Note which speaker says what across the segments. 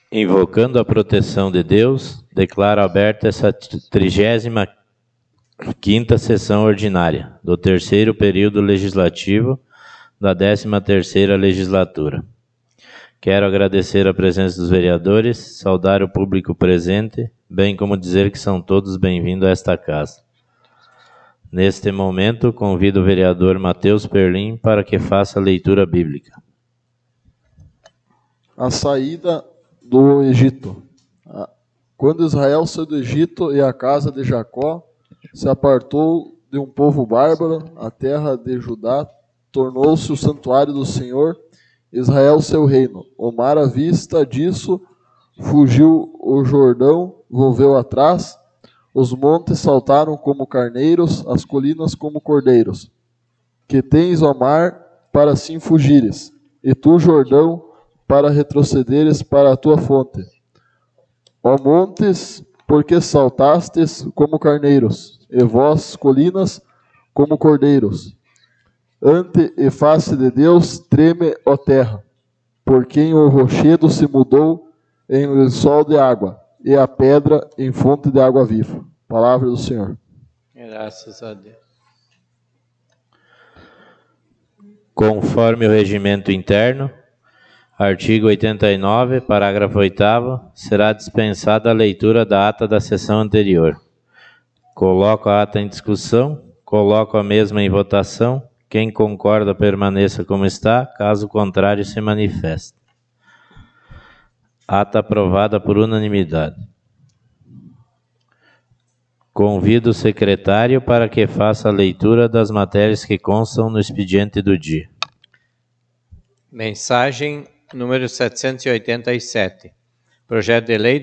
Speaker 1: Invocando a proteção de Deus, declaro aberta essa 35ª sessão ordinária do terceiro período legislativo da 13ª legislatura. Quero agradecer a presença dos vereadores, saudar o público presente, bem como dizer que são todos bem-vindos a esta casa. Neste momento, convido o vereador Matheus Perlim para que faça a leitura bíblica.
Speaker 2: A saída do Egito. Quando Israel saiu do Egito e a casa de Jacó se apartou de um povo bárbaro, a terra de Judá tornou-se o santuário do Senhor, Israel seu reino. O mar à vista disso fugiu o Jordão, volveu atrás, os montes saltaram como carneiros, as colinas como cordeiros. Que tens, ó mar, para assim fugires, e tu, Jordão, para retrocederes para a tua fonte. Ó montes, porque saltastes como carneiros, e vós, colinas, como cordeiros. Ante e face de Deus treme, ó terra, por quem o rochedo se mudou em lençol de água, e a pedra em fonte de água viva. Palavra do Senhor.
Speaker 1: Graças a Deus. Conforme o regimento interno, artigo 89, parágrafo 8º, será dispensada a leitura da ata da sessão anterior. Coloco a ata em discussão, coloco a mesma em votação. Quem concorda permaneça como está, caso contrário se manifeste. Ata aprovada por unanimidade. Convido o secretário para que faça a leitura das matérias que constam no expediente do dia.
Speaker 3: Mensagem número 787. Projeto de Lei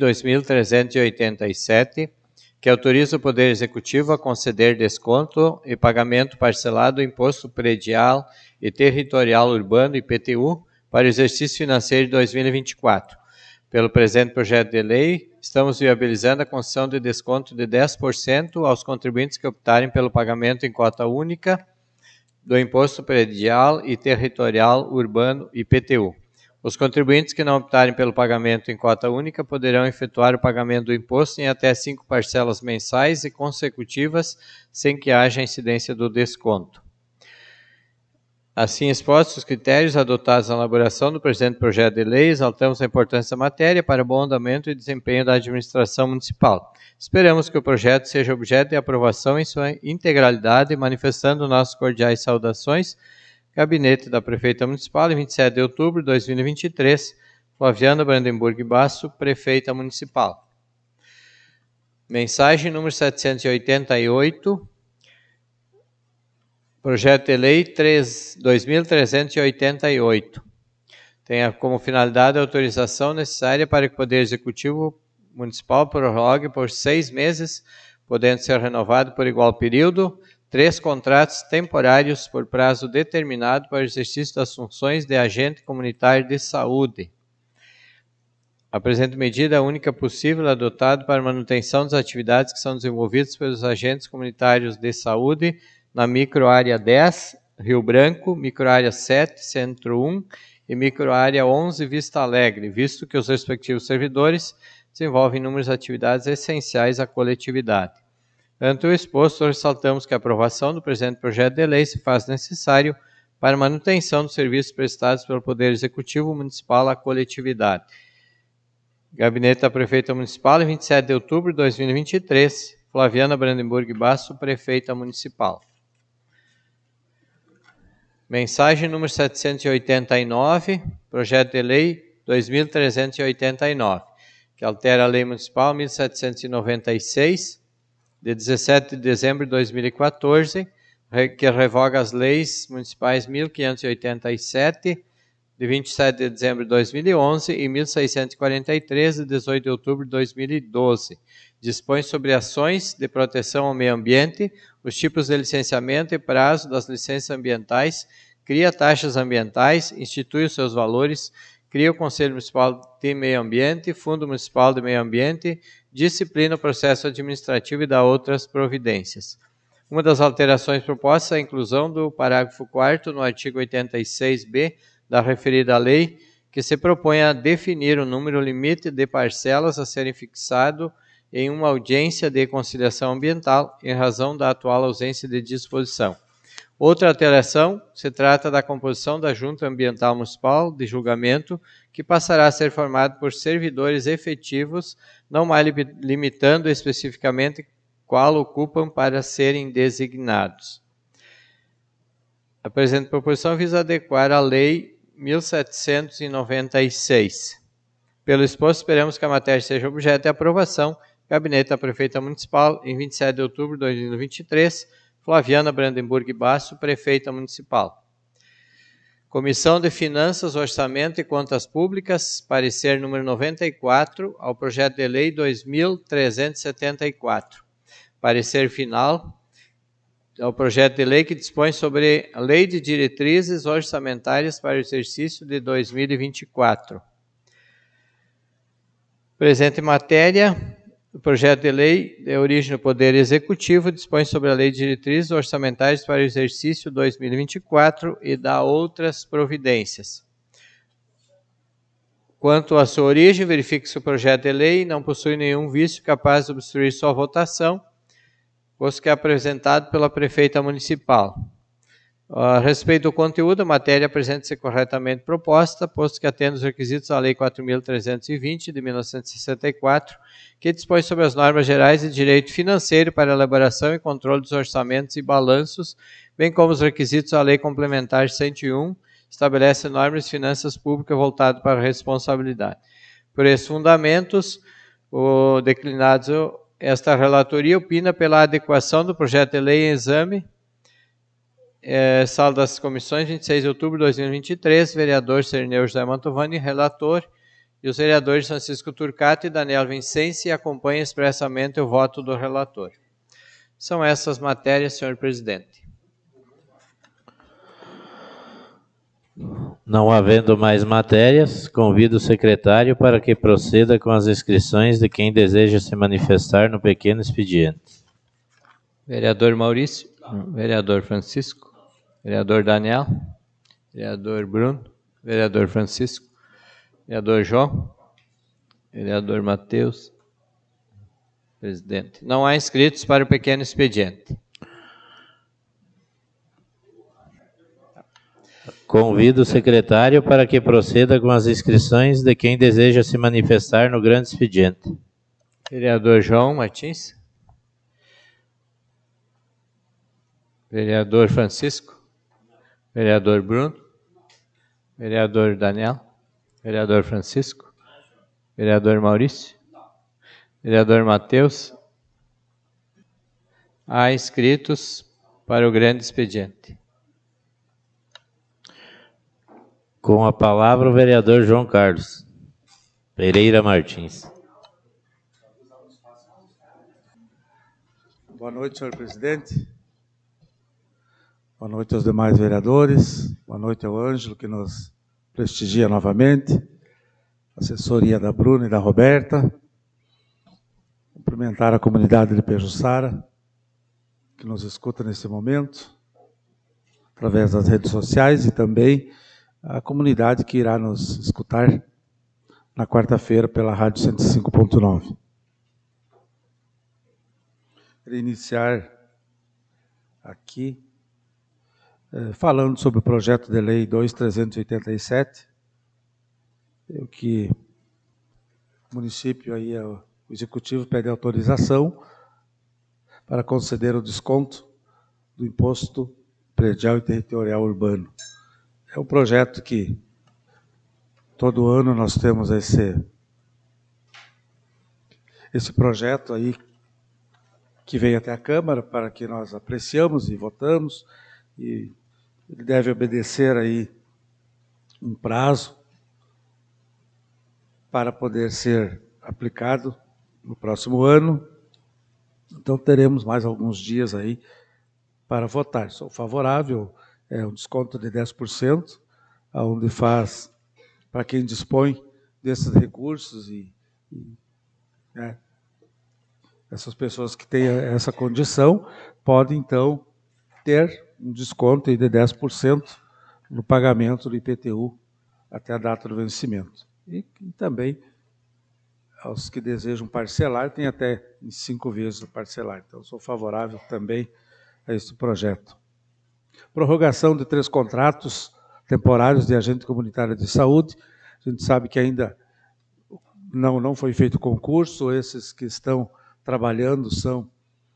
Speaker 3: 2387, que autoriza o Poder Executivo a conceder desconto e pagamento parcelado do Imposto Predial e Territorial Urbano, IPTU, para o exercício financeiro de 2024. Pelo presente projeto de lei, estamos viabilizando a concessão de desconto de 10% aos contribuintes que optarem pelo pagamento em cota única do Imposto Predial e Territorial Urbano, IPTU. Os contribuintes que não optarem pelo pagamento em cota única poderão efetuar o pagamento do imposto em até 5 parcelas mensais e consecutivas, sem que haja incidência do desconto. Assim expostos os critérios adotados na elaboração do presente projeto de lei, exaltamos a importância da matéria para o bom andamento e desempenho da administração municipal. Esperamos que o projeto seja objeto de aprovação em sua integralidade, manifestando nossas cordiais saudações. Gabinete da Prefeita Municipal, em 27 de outubro de 2023, Flaviana Brandenburg Basso, Prefeita Municipal. Mensagem número 788, Projeto de Lei 2388. Tem como finalidade a autorização necessária para que o Poder Executivo Municipal prorrogue por 6 meses, podendo ser renovado por igual período, 3 contratos temporários por prazo determinado para o exercício das funções de agente comunitário de saúde. A presente medida é a única possível adotada para manutenção das atividades que são desenvolvidas pelos agentes comunitários de saúde na microárea 10, Rio Branco, microárea 7, Centro 1 e microárea 11, Vista Alegre, visto que os respectivos servidores desenvolvem inúmeras atividades essenciais à coletividade. Ante o exposto, ressaltamos que a aprovação do presente projeto de lei se faz necessário para a manutenção dos serviços prestados pelo Poder Executivo Municipal à coletividade. Gabinete da Prefeita Municipal, em 27 de outubro de 2023, Flaviana Brandenburg Basso, Prefeita Municipal. Mensagem número 789, Projeto de Lei 2389, que altera a Lei Municipal 1796, de 17 de dezembro de 2014, que revoga as leis municipais 1587, de 27 de dezembro de 2011 e 1643, de 18 de outubro de 2012. Dispõe sobre ações de proteção ao meio ambiente, os tipos de licenciamento e prazo das licenças ambientais, cria taxas ambientais, institui os seus valores, cria o Conselho Municipal de Meio Ambiente, Fundo Municipal de Meio Ambiente, disciplina o processo administrativo e dá outras providências. Uma das alterações propostas é a inclusão do parágrafo 4º no artigo 86b da referida lei, que se propõe a definir o número limite de parcelas a serem fixado em uma audiência de conciliação ambiental, em razão da atual ausência de disposição. Outra alteração se trata da composição da Junta Ambiental Municipal de Julgamento, que passará a ser formada por servidores efetivos, não mais limitando especificamente qual ocupam para serem designados. A presente proposição visa adequar a Lei 1796. Pelo exposto, esperamos que a matéria seja objeto de aprovação. Gabinete da Prefeita Municipal, em 27 de outubro de 2023, Flaviana Brandenburg Basso, Prefeita Municipal. Comissão de Finanças, Orçamento e Contas Públicas, parecer número 94 ao projeto de lei 2374. Parecer final ao projeto de lei que dispõe sobre a Lei de Diretrizes Orçamentárias para o exercício de 2024. Presente matéria, o projeto de lei de origem do Poder Executivo dispõe sobre a Lei de Diretrizes Orçamentárias para o exercício 2024 e dá outras providências. Quanto à sua origem, verifique se o projeto de lei não possui nenhum vício capaz de obstruir sua votação, posto que é apresentado pela Prefeita Municipal. A respeito do conteúdo, a matéria apresenta-se corretamente proposta, posto que atende os requisitos da Lei 4.320, de 1964, que dispõe sobre as normas gerais de direito financeiro para elaboração e controle dos orçamentos e balanços, bem como os requisitos da Lei Complementar 101, estabelece normas de finanças públicas voltadas para a responsabilidade. Por esses fundamentos, declinados, esta relatoria opina pela adequação do projeto de lei em exame, sala das comissões, 26 de outubro de 2023, vereador Cerneu José Mantovani, relator, e os vereadores Francisco Turcato e Daniel Vincenzi acompanham expressamente o voto do relator. São essas matérias, senhor presidente.
Speaker 1: Não havendo mais matérias, convido o secretário para que proceda com as inscrições de quem deseja se manifestar no pequeno expediente.
Speaker 3: Vereador Maurício, vereador Francisco, vereador Daniel, vereador Bruno, vereador Francisco, vereador João, vereador Matheus, presidente. Não há inscritos para o pequeno expediente.
Speaker 1: Convido o secretário para que proceda com as inscrições de quem deseja se manifestar no grande expediente.
Speaker 3: Vereador João Martins. Vereador Francisco. Vereador Bruno. Vereador Daniel. Vereador Francisco. Vereador Maurício. Vereador Matheus. Há inscritos para o grande expediente.
Speaker 1: Com a palavra o vereador João Carlos Pereira Martins.
Speaker 4: Boa noite, senhor presidente. Boa noite aos demais vereadores. Boa noite ao Ângelo, que nos prestigia novamente. Assessoria da Bruna e da Roberta. Cumprimentar a comunidade de Pejuçara, que nos escuta nesse momento, através das redes sociais, e também a comunidade que irá nos escutar na quarta-feira pela Rádio 105.9. Queria iniciar aqui falando sobre o projeto de lei 2387, o que o município, aí, o executivo pede autorização para conceder o desconto do imposto predial e territorial urbano. É um projeto que todo ano nós temos esse projeto aí que vem até a Câmara para que nós apreciamos e votamos, e ele deve obedecer aí um prazo para poder ser aplicado no próximo ano. Então teremos mais alguns dias aí para votar. Sou favorável. É um desconto de 10%, onde faz para quem dispõe desses recursos né, essas pessoas que têm essa condição podem, então, ter um desconto de 10% no pagamento do IPTU até a data do vencimento. E também, aos que desejam parcelar, tem até em 5 vezes o parcelar. Então, sou favorável também a este projeto. Prorrogação de 3 contratos temporários de agente comunitário de saúde. A gente sabe que ainda não foi feito concurso, esses que estão trabalhando são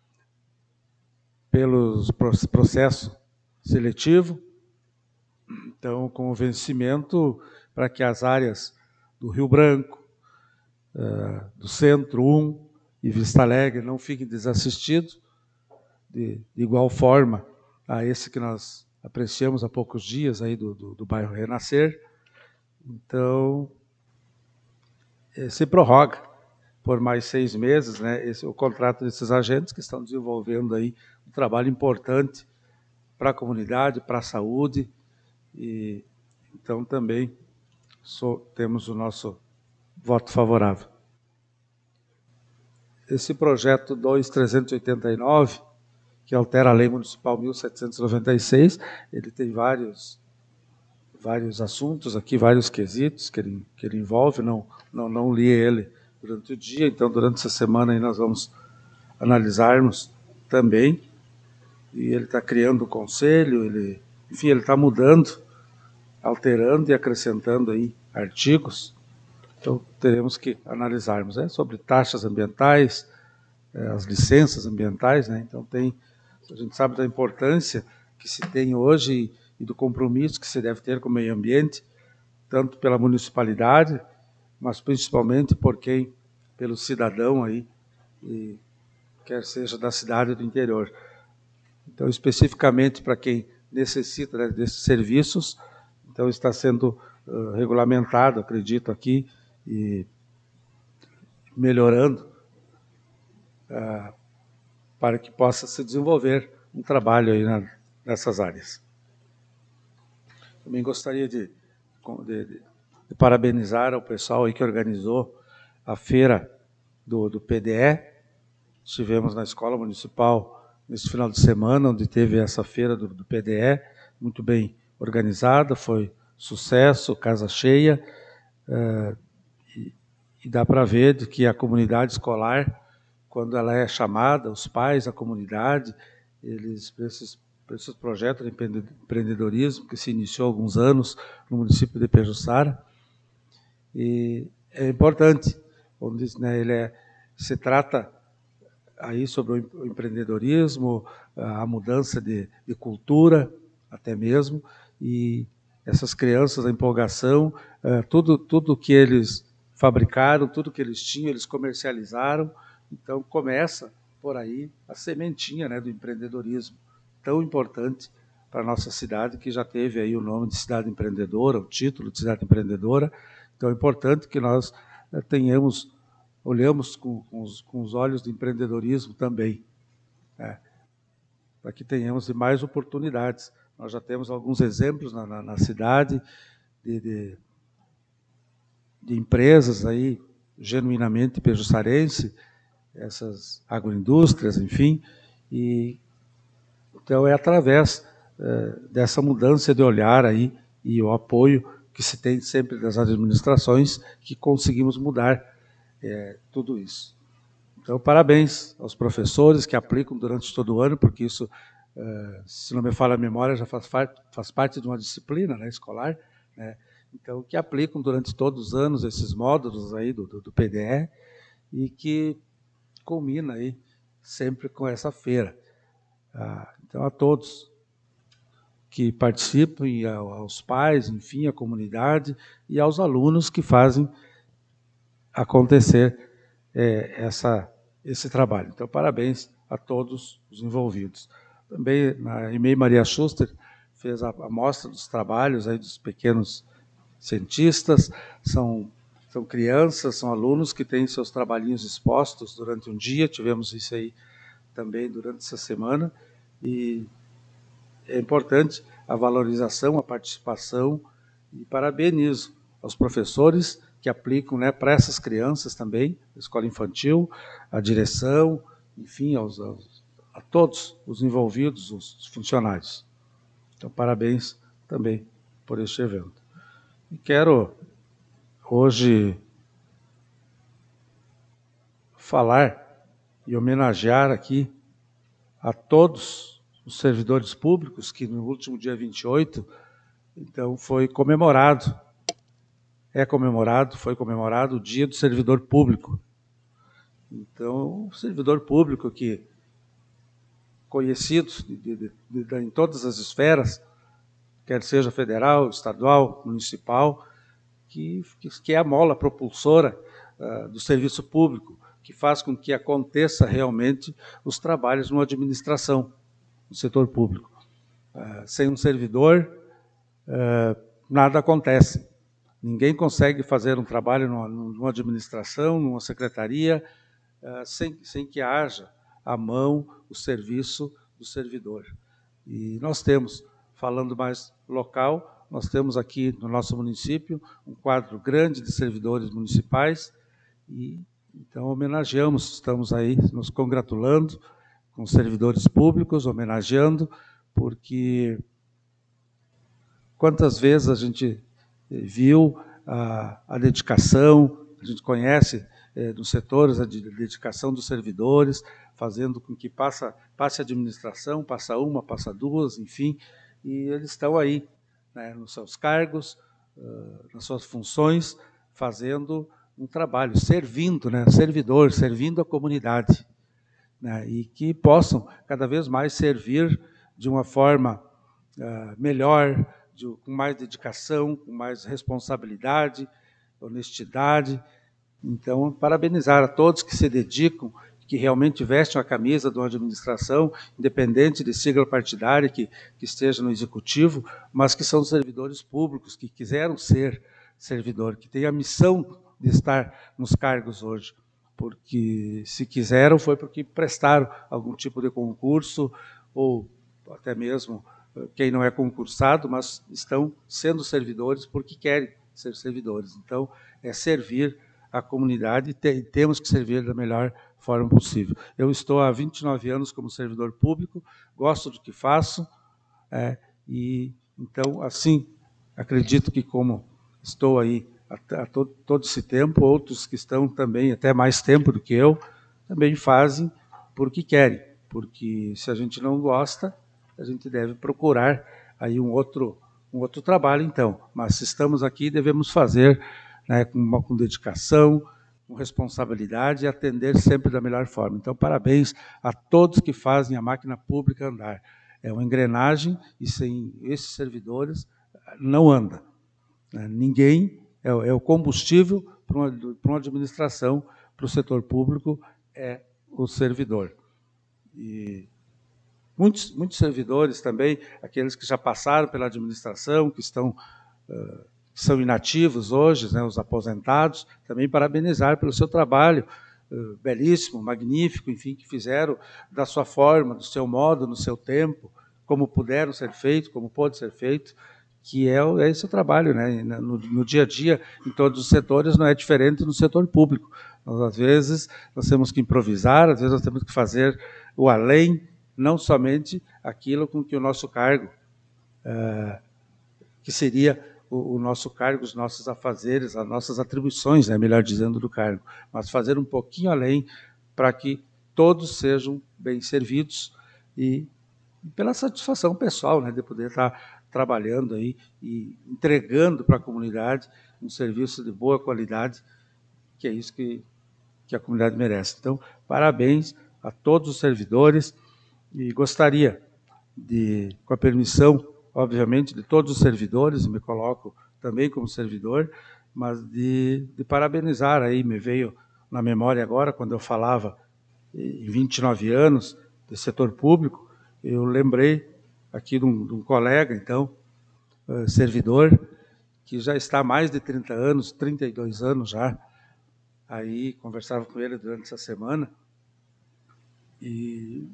Speaker 4: pelo processo seletivo. Então, com o vencimento, para que as áreas do Rio Branco, do Centro 1 e Vista Alegre não fiquem desassistidos, de igual forma a esse que nós apreciamos há poucos dias aí do bairro Renascer. Então, se prorroga por mais 6 meses, né, o contrato desses agentes que estão desenvolvendo aí um trabalho importante para a comunidade, para a saúde, e então também temos o nosso voto favorável. Esse projeto 2389, que altera a Lei Municipal 1796, ele tem vários assuntos aqui, vários quesitos que ele envolve, não li ele durante o dia, então durante essa semana aí nós vamos analisarmos também, e ele está criando um conselho, ele está mudando, alterando e acrescentando aí artigos, então teremos que analisarmos, sobre taxas ambientais, as licenças ambientais, né? Então a gente sabe da importância que se tem hoje e do compromisso que se deve ter com o meio ambiente, tanto pela municipalidade, mas principalmente pelo cidadão aí, e quer seja da cidade ou do interior. Então, especificamente para quem necessita, né, desses serviços, então está sendo regulamentado, acredito aqui, e melhorando para que possa se desenvolver um trabalho aí nessas áreas. Também gostaria de parabenizar ao pessoal aí que organizou a feira do PDE. Estivemos na Escola Municipal nesse final de semana, onde teve essa feira do PDE, muito bem organizada, foi sucesso, casa cheia, e dá para ver que a comunidade escolar, quando ela é chamada, os pais, a comunidade, eles, para esses projetos de empreendedorismo, que se iniciou há alguns anos no município de Pejuçara, e é importante, onde, né, se trata aí sobre o empreendedorismo, a mudança de cultura, até mesmo, e essas crianças, a empolgação, tudo que eles fabricaram, tudo que eles tinham, eles comercializaram. Então começa por aí a sementinha, né, do empreendedorismo, tão importante para a nossa cidade, que já teve aí o nome de cidade empreendedora, o título de cidade empreendedora. Então é importante que nós olhamos com os olhos do empreendedorismo também, para que tenhamos mais oportunidades. Nós já temos alguns exemplos na cidade de empresas aí genuinamente pejuçarense, essas agroindústrias, enfim, e então é através dessa mudança de olhar aí e o apoio que se tem sempre das administrações que conseguimos mudar tudo isso. Então, parabéns aos professores que aplicam durante todo o ano, porque isso, se não me falha a memória, já faz parte de uma disciplina, né, escolar, né? Então, que aplicam durante todos os anos esses módulos aí do PDE e que culmina aí sempre com essa feira. Então, a todos que participam, e aos pais, enfim, à comunidade e aos alunos que fazem acontecer esse trabalho. Então, parabéns a todos os envolvidos. Também a EMEI Maria Schuster fez a mostra dos trabalhos aí dos pequenos cientistas, são crianças, são alunos que têm seus trabalhinhos expostos durante um dia, tivemos isso aí também durante essa semana, e é importante a valorização, a participação, e parabenizo aos professores que aplicam, né, para essas crianças também, a escola infantil, a direção, enfim, a todos os envolvidos, os funcionários. Então, parabéns também por este evento. E quero hoje falar e homenagear aqui a todos os servidores públicos que no último dia 28, então, foi comemorado o Dia do Servidor Público. Então, o servidor público que conhecido em todas as esferas, quer seja federal, estadual, municipal, que é a mola propulsora do serviço público, que faz com que aconteça realmente os trabalhos numa administração, no setor público. Sem um servidor, nada acontece. Ninguém consegue fazer um trabalho numa administração, numa secretaria, sem que haja à mão o serviço do servidor. E nós temos, falando mais local, nós temos aqui no nosso município um quadro grande de servidores municipais e então homenageamos, estamos aí nos congratulando com os servidores públicos, homenageando, porque quantas vezes a gente viu a dedicação, a gente conhece dos setores a dedicação dos servidores, fazendo com que passe a administração, passa uma, passa duas, enfim, e eles estão aí, né, nos seus cargos, nas suas funções, fazendo um trabalho, servindo, né, servindo a comunidade, né, e que possam cada vez mais servir de uma forma melhor, com mais dedicação, com mais responsabilidade, honestidade. Então, parabenizar a todos que se dedicam, que realmente vestem a camisa de uma administração, independente de sigla partidária que esteja no executivo, mas que são servidores públicos, que quiseram ser servidor, que têm a missão de estar nos cargos hoje. Porque se quiseram foi porque prestaram algum tipo de concurso, ou até mesmo quem não é concursado, mas estão sendo servidores porque querem ser servidores. Então, é servir a comunidade e temos que servir da melhor forma possível. Eu estou há 29 anos como servidor público, gosto do que faço, e então, assim, acredito que como estou aí há todo esse tempo, outros que estão também até mais tempo do que eu, também fazem porque querem, porque se a gente não gosta, a gente deve procurar aí um outro trabalho, então. Mas se estamos aqui, devemos fazer, né, com dedicação, com responsabilidade e atender sempre da melhor forma. Então, parabéns a todos que fazem a máquina pública andar. É uma engrenagem e sem esses servidores não anda. Ninguém, é o combustível para uma administração, para o setor público, é o servidor. E muitos servidores também, aqueles que já passaram pela administração, que são inativos hoje, né, os aposentados, também parabenizar pelo seu trabalho belíssimo, magnífico, enfim, que fizeram da sua forma, do seu modo, no seu tempo, como puderam ser feito, como pôde ser feito, que é esse o trabalho, né? No dia a dia, em todos os setores, não é diferente no setor público. Às vezes, nós temos que improvisar, às vezes nós temos que fazer o além, não somente aquilo com que o nosso cargo, que seria o nosso cargo, os nossos afazeres, as nossas atribuições, né, melhor dizendo, do cargo, mas fazer um pouquinho além para que todos sejam bem servidos e pela satisfação pessoal, né, de poder estar trabalhando aí e entregando para a comunidade um serviço de boa qualidade, que é isso que a comunidade merece. Então, parabéns a todos os servidores e gostaria de, com a permissão, obviamente, de todos os servidores, me coloco também como servidor, mas de parabenizar, aí me veio na memória agora, quando eu falava em 29 anos de setor público, eu lembrei aqui de um colega, então, servidor, que já está há mais de 30 anos, 32 anos já, aí conversava com ele durante essa semana, e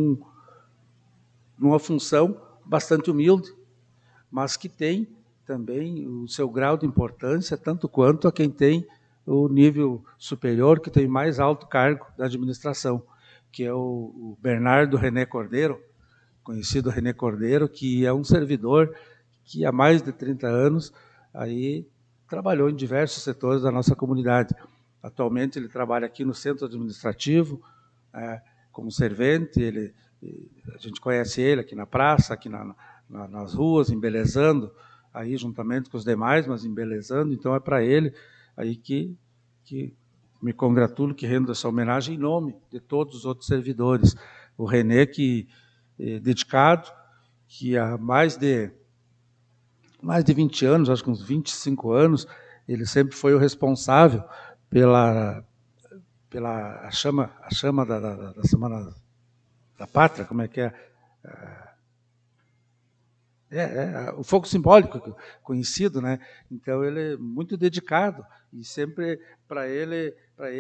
Speaker 4: numa função bastante humilde, mas que tem também o seu grau de importância, tanto quanto a quem tem o nível superior, que tem mais alto cargo da administração, que é o Bernardo René Cordeiro, conhecido René Cordeiro, que é um servidor que há mais de 30 anos aí trabalhou em diversos setores da nossa comunidade. Atualmente ele trabalha aqui no centro administrativo, como servente. A gente conhece ele aqui na praça, aqui nas ruas, embelezando, aí juntamente com os demais, mas embelezando. Então é para ele aí que me congratulo, que rendo essa homenagem em nome de todos os outros servidores. O René, que dedicado, que há mais de 20 anos, acho que uns 25 anos, ele sempre foi o responsável pela a chama da Semana da Pátria, como é que é? O fogo simbólico conhecido, né? Então ele é muito dedicado e sempre para ele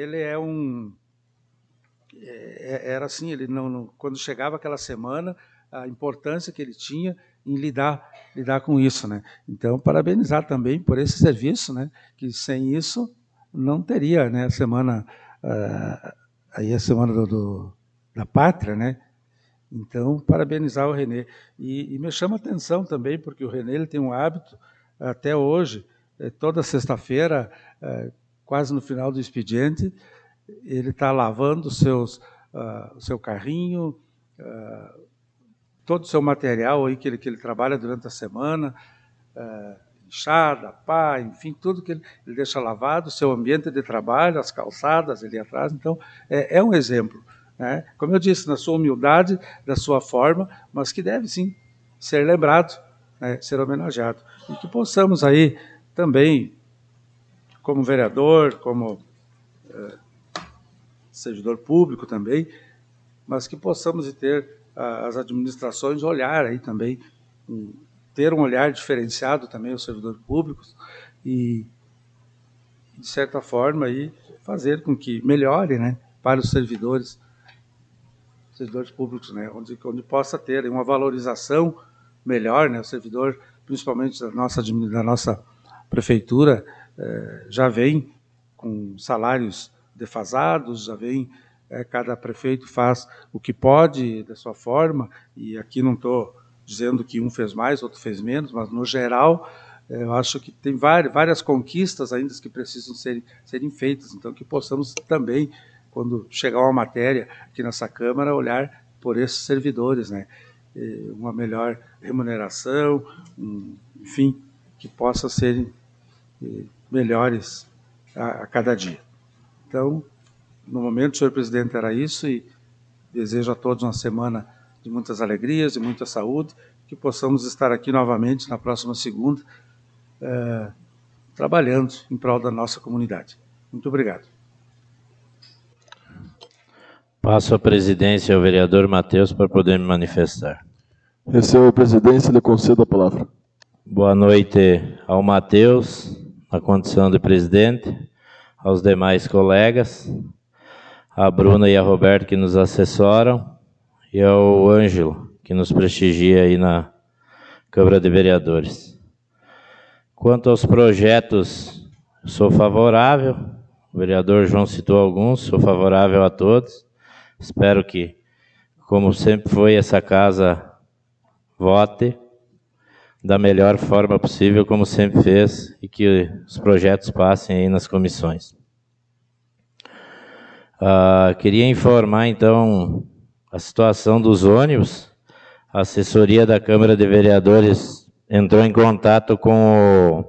Speaker 4: era assim, ele quando chegava aquela semana, a importância que ele tinha em lidar com isso, né? Então parabenizar também por esse serviço, né? Que sem isso não teria, né, a semana da Pátria, né? Então, parabenizar o René. E me chama a atenção também, porque o René ele tem um hábito, até hoje, toda sexta-feira, quase no final do expediente, ele está lavando o seu carrinho, todo o seu material aí que ele trabalha durante a semana, enxada, pá, enfim, tudo que ele deixa lavado, o seu ambiente de trabalho, as calçadas ali atrás. Então, é um exemplo, né? Como eu disse, na sua humildade, da sua forma, mas que deve sim ser lembrado, né, ser homenageado. E que possamos aí também, como vereador, como servidor público também, mas que possamos ter as administrações olhar aí também, ter um olhar diferenciado também aos servidores públicos e, de certa forma, aí, fazer com que melhore, né, para os servidores públicos, né, onde possa ter uma valorização melhor, né, o servidor, principalmente da nossa prefeitura, já vem com salários defasados, já vem, cada prefeito faz o que pode da sua forma, e aqui não estou dizendo que um fez mais, outro fez menos, mas no geral eu acho que tem várias conquistas ainda que precisam serem feitas, então que possamos também, quando chegar uma matéria aqui nessa Câmara, olhar por esses servidores, né? Uma melhor remuneração, enfim, que possa serem melhores a cada dia. Então, no momento, senhor presidente, era isso, e desejo a todos uma semana de muitas alegrias, de muita saúde, que possamos estar aqui novamente na próxima segunda, trabalhando em prol da nossa comunidade. Muito obrigado.
Speaker 1: Passo a presidência ao vereador Matheus para poder me manifestar.
Speaker 2: Recebo a presidência e lhe concedo a palavra.
Speaker 1: Boa noite ao Matheus, na condição de presidente, aos demais colegas, a Bruna e a Roberto que nos assessoram, e ao Ângelo, que nos prestigia aí na Câmara de Vereadores. Quanto aos projetos, sou favorável, o vereador João citou alguns, sou favorável a todos. Espero que, como sempre foi, essa casa vote da melhor forma possível, como sempre fez, e que os projetos passem aí nas comissões. Queria informar, então, a situação dos ônibus. A assessoria da Câmara de Vereadores entrou em contato com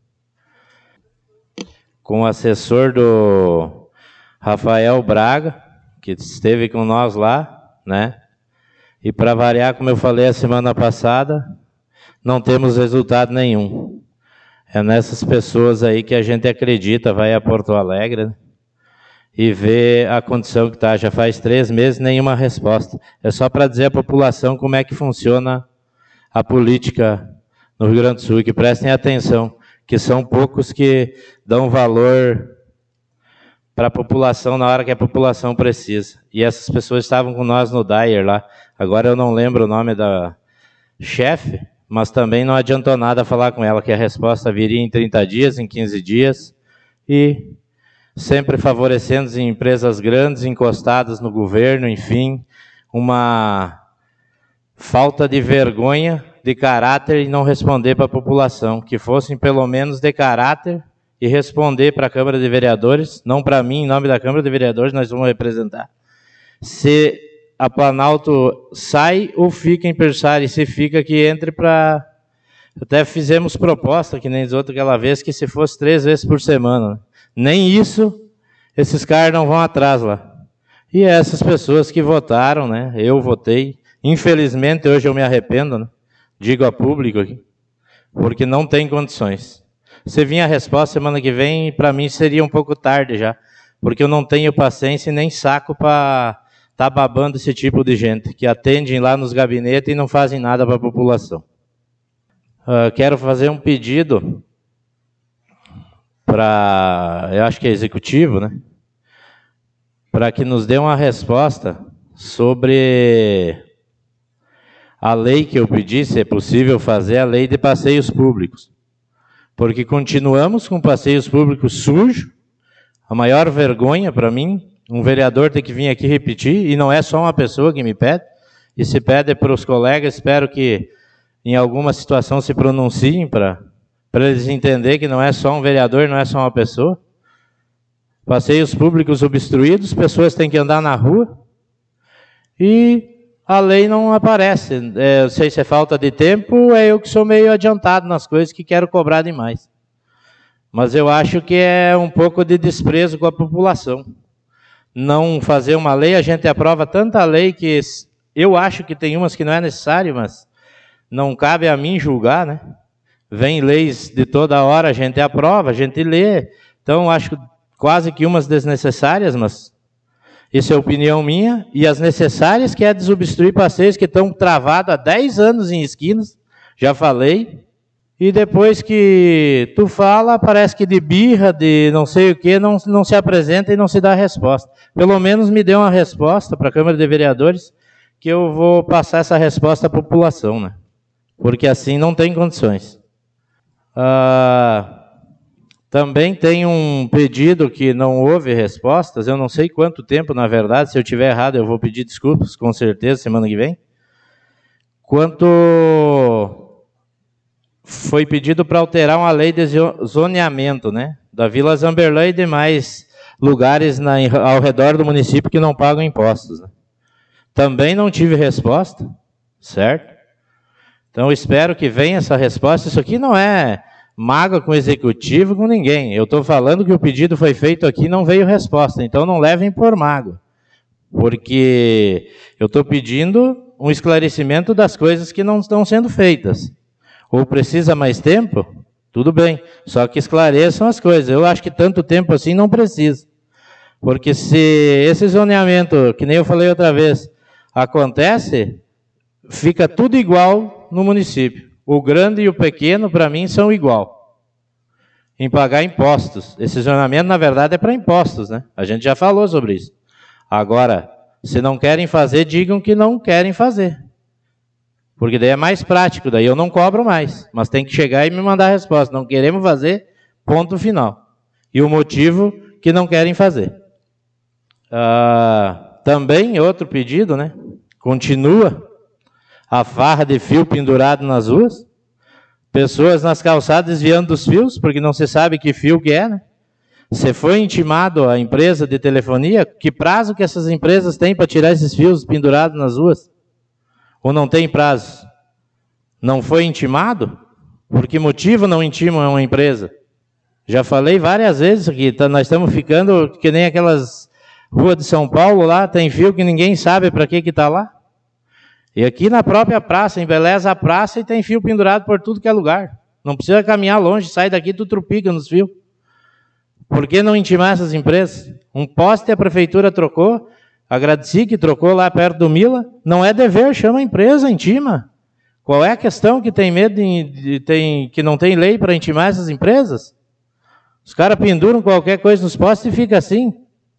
Speaker 1: o assessor do Rafael Braga, que esteve com nós lá, né? E para variar, como eu falei a semana passada, não temos resultado nenhum. É nessas pessoas aí que a gente acredita, vai a Porto Alegre, né? E vê a condição que está. Já faz 3 meses, nenhuma resposta. É só para dizer à população como é que funciona a política no Rio Grande do Sul, e que prestem atenção, que são poucos que dão valor para a população na hora que a população precisa. E essas pessoas estavam com nós no Dyer lá. Agora eu não lembro o nome da chefe, mas também não adiantou nada falar com ela, que a resposta viria em 30 dias, em 15 dias, e sempre favorecendo as empresas grandes, encostadas no governo, enfim, uma falta de vergonha de caráter e não responder para a população, que fossem pelo menos de caráter e responder para a Câmara de Vereadores, não para mim, em nome da Câmara de Vereadores, nós vamos representar. Se a Planalto sai ou fica em Persari, se fica, que entre para... Até fizemos proposta, que nem diz outra aquela vez, que se fosse 3 vezes por semana. Nem isso, esses caras não vão atrás lá. E essas pessoas que votaram, né? Eu votei. Infelizmente, hoje eu me arrependo, né? Digo a público aqui, porque não tem condições. Se vir a resposta semana que vem, para mim seria um pouco tarde já, porque eu não tenho paciência e nem saco para estar babando esse tipo de gente, que atendem lá nos gabinetes e não fazem nada para a população. Quero fazer um pedido para, eu acho que é executivo, né? Para que nos dê uma resposta sobre a lei que eu pedi, se é possível fazer a lei de passeios públicos. Porque continuamos com passeios públicos sujos, a maior vergonha para mim, um vereador tem que vir aqui repetir, e não é só uma pessoa que me pede, e se pede para os colegas, espero que em alguma situação se pronunciem para eles entenderem que não é só um vereador, não é só uma pessoa. Passeios públicos obstruídos, pessoas têm que andar na rua, e a lei não aparece. Eu sei se é falta de tempo, é eu que sou meio adiantado nas coisas, que quero cobrar demais. Mas eu acho que é um pouco de desprezo com a população. Não fazer uma lei, a gente aprova tanta lei que eu acho que tem umas que não é necessário, mas não cabe a mim julgar, né? Vem leis de toda hora, a gente aprova, a gente lê. Então, acho quase que umas desnecessárias, mas isso é opinião minha. E as necessárias, que é desobstruir passeios que estão travados há 10 anos em esquinas, já falei. E depois que tu fala, parece que de birra, de não sei o que, não se apresenta e não se dá resposta. Pelo menos me dê uma resposta para a Câmara de Vereadores, que eu vou passar essa resposta à população, né? Porque assim não tem condições. Também tem um pedido que não houve respostas, eu não sei quanto tempo, na verdade, se eu estiver errado eu vou pedir desculpas, com certeza, semana que vem. Quanto foi pedido para alterar uma lei de zoneamento, né, da Vila Zamberlan e demais lugares ao redor do município que não pagam impostos, né. Também não tive resposta, certo? Então eu espero que venha essa resposta. Isso aqui não é mágoa com o executivo, com ninguém. Eu estou falando que o pedido foi feito aqui e não veio resposta. Então não levem por mágoa. Porque eu estou pedindo um esclarecimento das coisas que não estão sendo feitas. Ou precisa mais tempo? Tudo bem. Só que esclareçam as coisas. Eu acho que tanto tempo assim não precisa. Porque se esse zoneamento, que nem eu falei outra vez, acontece, fica tudo igual no município. O grande e o pequeno, para mim, são igual em pagar impostos. Esse zoneamento, na verdade, é para impostos, né? A gente já falou sobre isso. Agora, se não querem fazer, digam que não querem fazer. Porque daí é mais prático, daí eu não cobro mais. Mas tem que chegar e me mandar a resposta. Não queremos fazer, ponto final. E o motivo que não querem fazer. Também outro pedido, né? Continua a farra de fio pendurado nas ruas, pessoas nas calçadas desviando dos fios, porque não se sabe que fio que é, né? Se foi intimado a empresa de telefonia, que prazo que essas empresas têm para tirar esses fios pendurados nas ruas? Ou não tem prazo? Não foi intimado? Por que motivo não intimam uma empresa? Já falei várias vezes aqui, nós estamos ficando que nem aquelas ruas de São Paulo lá, tem fio que ninguém sabe para que está lá. E aqui na própria praça, embeleza a praça e tem fio pendurado por tudo que é lugar. Não precisa caminhar longe, sai daqui, tu trupica nos fios. Por que não intimar essas empresas? Um poste a prefeitura trocou, agradeci que trocou lá perto do Mila, não é dever, chama a empresa, intima. Qual é a questão que tem medo que não tem lei para intimar essas empresas? Os caras penduram qualquer coisa nos postes e fica assim.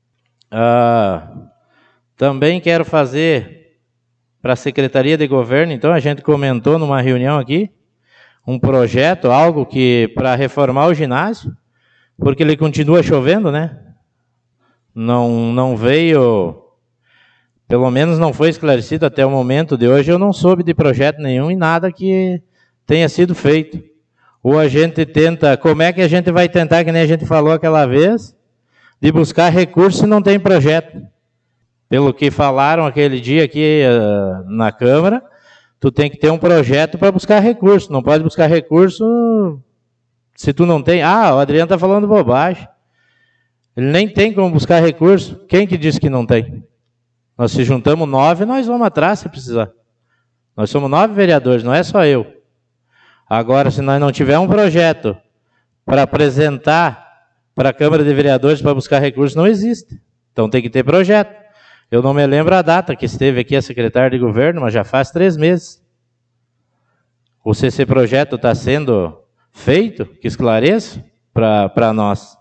Speaker 1: Também quero fazer para a Secretaria de Governo, então a gente comentou numa reunião aqui, um projeto, algo que para reformar o ginásio, porque ele continua chovendo, né? Não veio pelo menos não foi esclarecido até o momento de hoje, eu não soube de projeto nenhum e nada que tenha sido feito. Ou a gente tenta, como é que a gente vai tentar, que nem a gente falou aquela vez, de buscar recursos se não tem projeto? Pelo que falaram aquele dia aqui na Câmara, tu tem que ter um projeto para buscar recurso, não pode buscar recurso se tu não tem. O Adriano está falando bobagem. Ele nem tem como buscar recurso. Quem que disse que não tem? Nós se juntamos 9, nós vamos atrás se precisar. Nós somos 9 vereadores, não é só eu. Agora, se nós não tiver um projeto para apresentar para a Câmara de Vereadores para buscar recursos, não existe. Então tem que ter projeto. Eu não me lembro a data que esteve aqui a secretária de governo, mas já faz 3 meses. O CC Projeto está sendo feito, que esclareça para nós.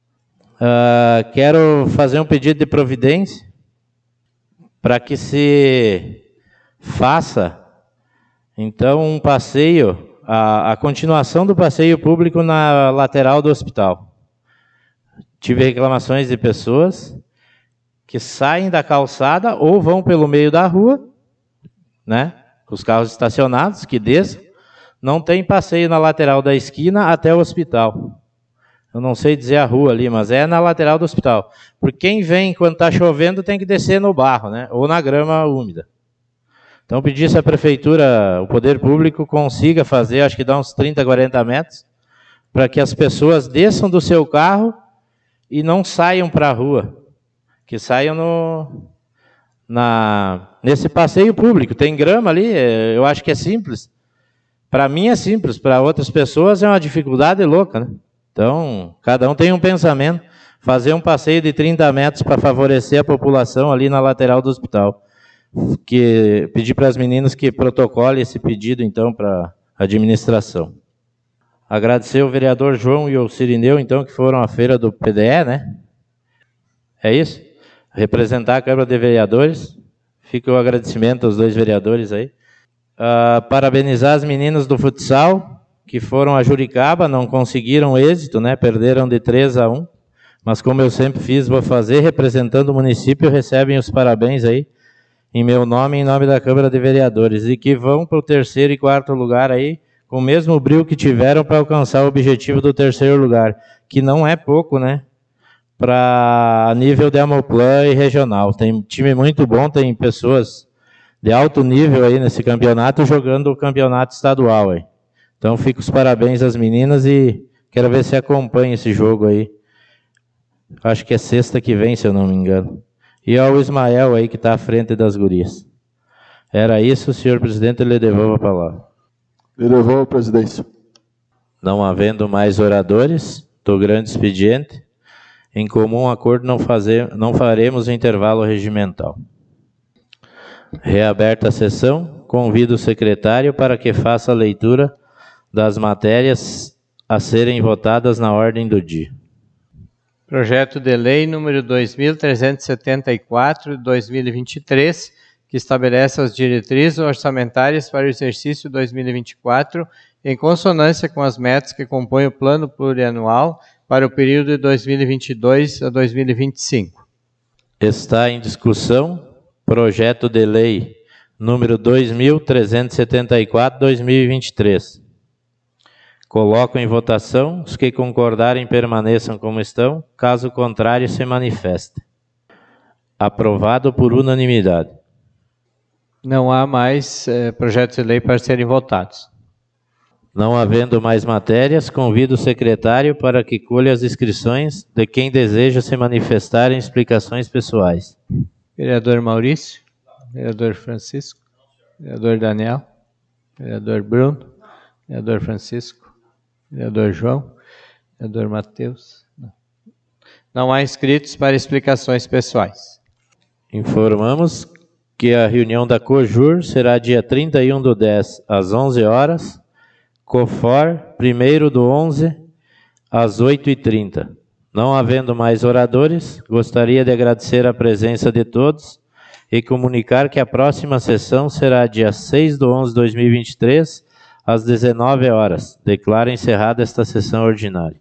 Speaker 1: Quero fazer um pedido de providência para que se faça, então, um passeio, a continuação do passeio público na lateral do hospital. Tive reclamações de pessoas que saem da calçada ou vão pelo meio da rua, né? Os carros estacionados, que desçam, não tem passeio na lateral da esquina até o hospital. Eu não sei dizer a rua ali, mas é na lateral do hospital. Porque quem vem quando está chovendo tem que descer no barro, né? Ou na grama úmida. Então pedir se a prefeitura, o poder público, consiga fazer, acho que dá uns 30, 40 metros, para que as pessoas desçam do seu carro e não saiam para a rua. Que saiam nesse passeio público. Tem grama ali, eu acho que é simples. Para mim é simples, para outras pessoas é uma dificuldade louca, né? Então, cada um tem um pensamento. Fazer um passeio de 30 metros para favorecer a população ali na lateral do hospital. Pedir para as meninas que protocolem esse pedido, então, para a administração. Agradecer ao vereador João e ao Cirineu, então, que foram à feira do PDE, né? É isso? Representar a Câmara de Vereadores. Fica o agradecimento aos 2 vereadores aí. Parabenizar as meninas do futsal, que foram a Juricaba, não conseguiram êxito, né? Perderam de 3-1. Mas como eu sempre fiz, vou fazer, representando o município, recebem os parabéns aí, em meu nome e em nome da Câmara de Vereadores. E que vão para o 3º e 4º lugar aí, com o mesmo brio que tiveram para alcançar o objetivo do 3º lugar. Que não é pouco, né? Para nível de Amoplan e regional. Tem time muito bom, tem pessoas de alto nível aí nesse campeonato jogando o campeonato estadual aí. Então fico os parabéns às meninas e quero ver se acompanha esse jogo aí. Acho que é sexta que vem, se eu não me engano. E ao Ismael aí que está à frente das gurias. Era isso, senhor presidente, eu lhe devolvo a palavra.
Speaker 2: Me devolvo a presidência.
Speaker 1: Não havendo mais oradores, do grande expediente, em comum acordo não faremos o intervalo regimental. Reaberta a sessão, convido o secretário para que faça a leitura das matérias a serem votadas na ordem do dia.
Speaker 3: Projeto de lei número 2374 de 2023, que estabelece as diretrizes orçamentárias para o exercício 2024, em consonância com as metas que compõem o plano plurianual para o período de 2022 a 2025.
Speaker 1: Está em discussão projeto de lei número 2374/2023. Coloco em votação. Os que concordarem permaneçam como estão. Caso contrário, se manifestem. Aprovado por unanimidade.
Speaker 3: Não há mais projetos de lei para serem votados.
Speaker 1: Não havendo mais matérias, convido o secretário para que colha as inscrições de quem deseja se manifestar em explicações pessoais.
Speaker 3: Vereador Maurício, vereador Francisco, vereador Daniel, vereador Bruno, vereador Francisco, vereador João, vereador Matheus. Não há inscritos para explicações pessoais.
Speaker 1: Informamos que a reunião da COJUR será dia 31/10, às 11 horas, COFOR, 1º/11, às 8h30. Não havendo mais oradores, gostaria de agradecer a presença de todos e comunicar que a próxima sessão será dia 6/11/2023, às 19 horas. Declaro encerrada esta sessão ordinária.